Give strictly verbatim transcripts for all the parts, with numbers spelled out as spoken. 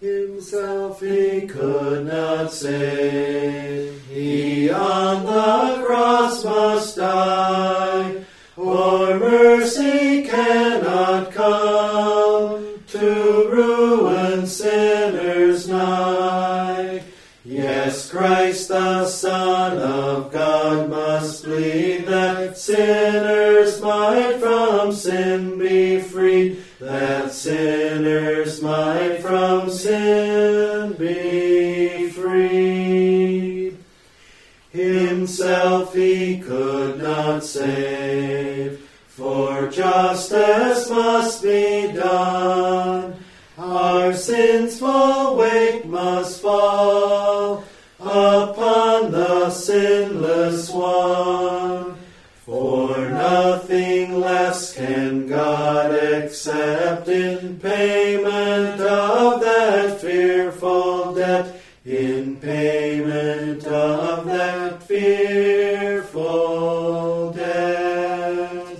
Himself he could not save. He on the cross must die, or mercy cannot come to ruin sinners nigh. Yes, Christ the Son of God must bleed, that sinners might from sin be freed, that sinners might from sin be freed. Himself he could not save, for justice must be done. Our sins full weight must fall upon the sinless one. For nothing less can God accept in payment of that fearful debt, in payment of that fearful debt.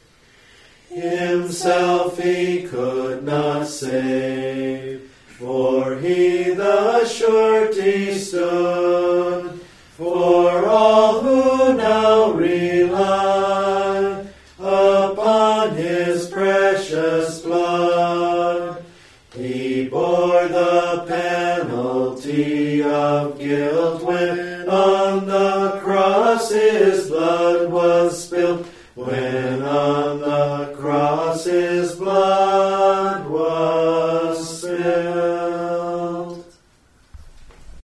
Himself he could not save, for he the surety stood, for all who now rely upon his precious blood. He bore the penalty of guilt when on the cross his blood was spilled.